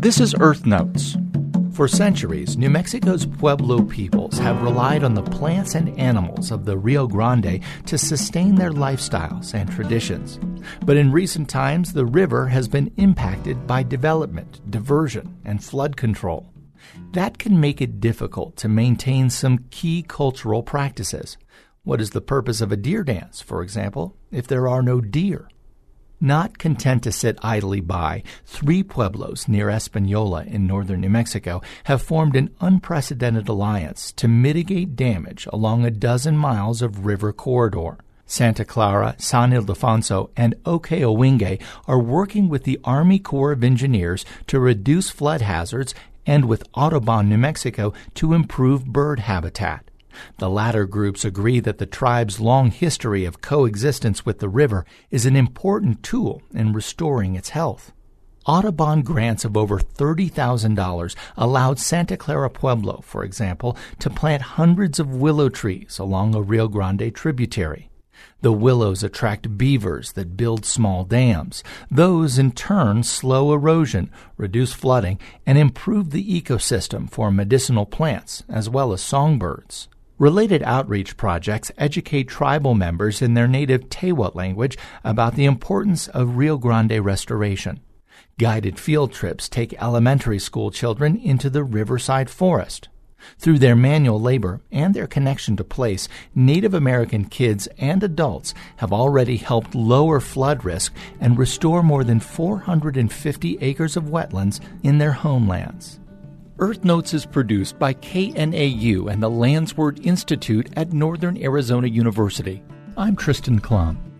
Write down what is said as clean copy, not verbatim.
This is Earth Notes. For centuries, New Mexico's Pueblo peoples have relied on the plants and animals of the Rio Grande to sustain their lifestyles and traditions. But in recent times, the river has been impacted by development, diversion, and flood control. That can make it difficult to maintain some key cultural practices. What is the purpose of a deer dance, for example, if there are no deer? Not content to sit idly by, 3 pueblos near Espanola in northern New Mexico have formed an unprecedented alliance to mitigate damage along a dozen miles of river corridor. Santa Clara, San Ildefonso, and Okeowinge are working with the Army Corps of Engineers to reduce flood hazards and with Audubon, New Mexico, to improve bird habitat. The latter groups agree that the tribe's long history of coexistence with the river is an important tool in restoring its health. Audubon grants of over $30,000 allowed Santa Clara Pueblo, for example, to plant hundreds of willow trees along a Rio Grande tributary. The willows attract beavers that build small dams. Those, in turn, slow erosion, reduce flooding, and improve the ecosystem for medicinal plants as well as songbirds. Related outreach projects educate tribal members in their native Tewa language about the importance of Rio Grande restoration. Guided field trips take elementary school children into the riverside forest. Through their manual labor and their connection to place, Native American kids and adults have already helped lower flood risk and restore more than 450 acres of wetlands in their homelands. Earth Notes is produced by KNAU and the Landsword Institute at Northern Arizona University. I'm Tristan Klum.